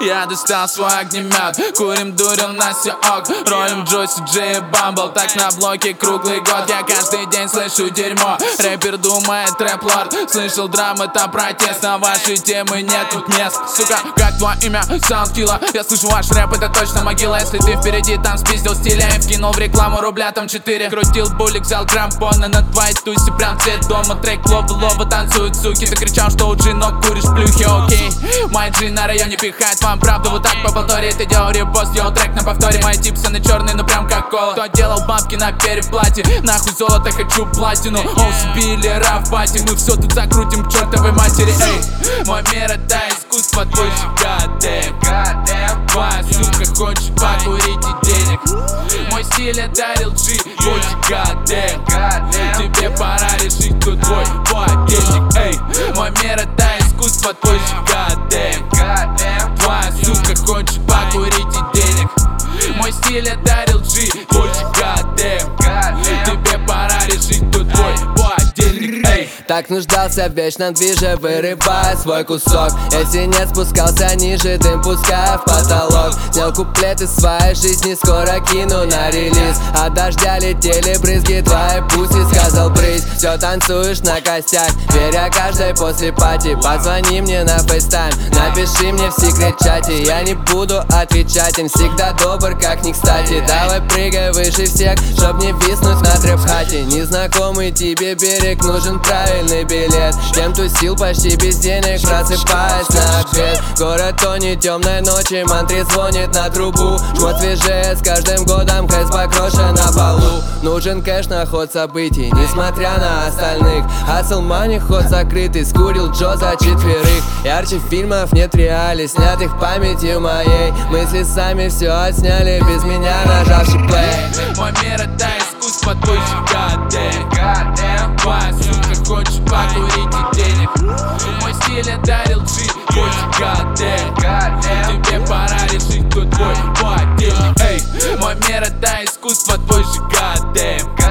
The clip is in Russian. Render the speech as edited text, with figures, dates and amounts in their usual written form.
Я достал свой огнемет, курим, дурим, на все ок. Ролим Джойси, Джей и Бамбл, так на блоке круглый год. Я каждый день слышу дерьмо, рэпер думает рэп-лорд. Слышал драмы, там протест, на ваши темы нет тут мест. Сука, как твое имя? Саундкилла. Я слышу ваш рэп, это точно могила. Если ты впереди, там спиздил стиля и вкинул в рекламу рубля, там 4. Крутил булик, взял граммфоны на твоей тусе, прям цвет дома. Трек лова, танцуют суки. Ты кричал, что у Джи, но куришь плюхи, окей. Мой Джи на районе пихает вам правду вот так по полторе. Ты делал репост, делал трек на повторе. Мои типсаны черные, ну прям как кола. Кто делал бабки на переплате? Нахуй золото, хочу платину. OCB или раф пати, мы все тут закрутим к чертовой матери. Эй, мой мир это искусство, твой же goddamn. Твоя сука хочет покурить и денег. Мой стиль это LG, твой же goddamn. Тебе пора решить, кто твой подельник. Эй, мой мир это искусство, твой же goddamn. Твоя сука хочет покурить и денег. Мой стиль это LG, твой же goddamn. Тебе пора решить, кто твой подельник. Эй. Так нуждался в вечном движе, вырывая свой кусок. Если не спускался ниже, дым пуская в потолок. Снял куплеты своей жизни, скоро кину на релиз. От дождя летели брызги твоей пуси, сказал брысь. Все танцуешь на костях, веря каждой после пати. Позвони мне на фейстайм, напиши мне в секрет-чате. Я не буду отвечать, им всегда добр, как ни кстати. Давай прыгай выше всех, чтоб не виснуть на трэп-хате. Незнакомый тебе берег, нужен правильный билет. Тем тусил почти без денег, просыпаясь на обед. Город тонет темной ночи, мантри звонит на трубу. Жмот свежее, с каждым годом хэс покрошен на полу. Нужен кэш на ход событий, несмотря на остальных. Хасл мани, ход закрытый, скурил Джо за 4. Ярче фильмов нет реалий, снятых памятью моей. Мысли сами все отсняли, без меня нажавший плей. Мой мир это искусство, твой же goddamn. Твоя сука хочет покурить и денег. Мой стиль это LG, твой же goddamn. Тебе пора решить, кто твой подельник. Эй, мой мир это искусство, твой же goddamn.